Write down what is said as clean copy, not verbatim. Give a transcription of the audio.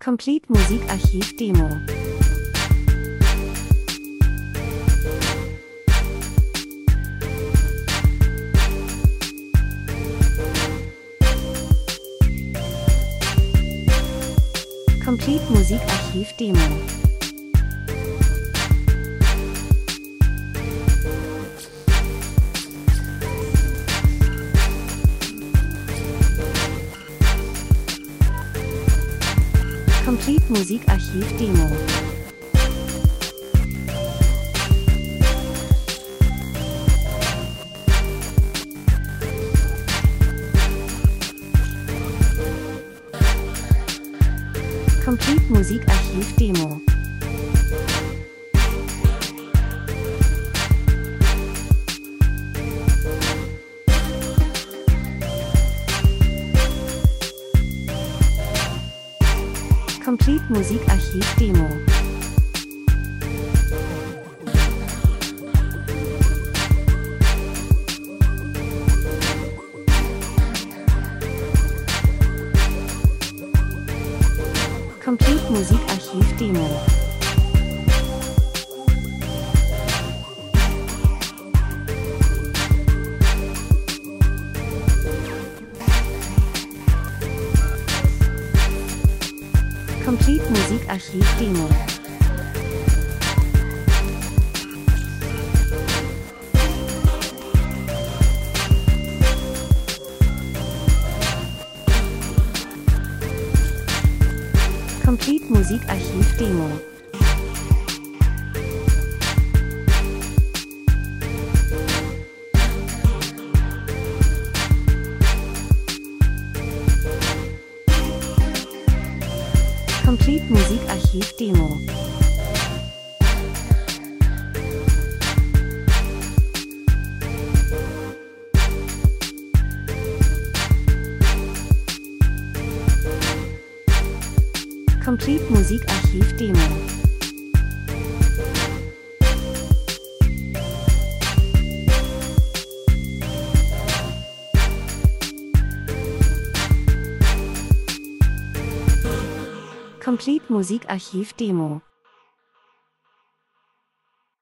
Complete Musikarchiv Demo. Complete Musikarchiv Demo. Complete Musikarchiv Demo. Complete Musikarchiv Demo. Complete Musikarchiv Demo. Complete Musikarchiv Demo. Complete Musikarchiv Demo. Complete Musikarchiv Demo. Complete Musikarchiv Demo. Complete Musikarchiv Demo. Complete Musikarchiv Demo.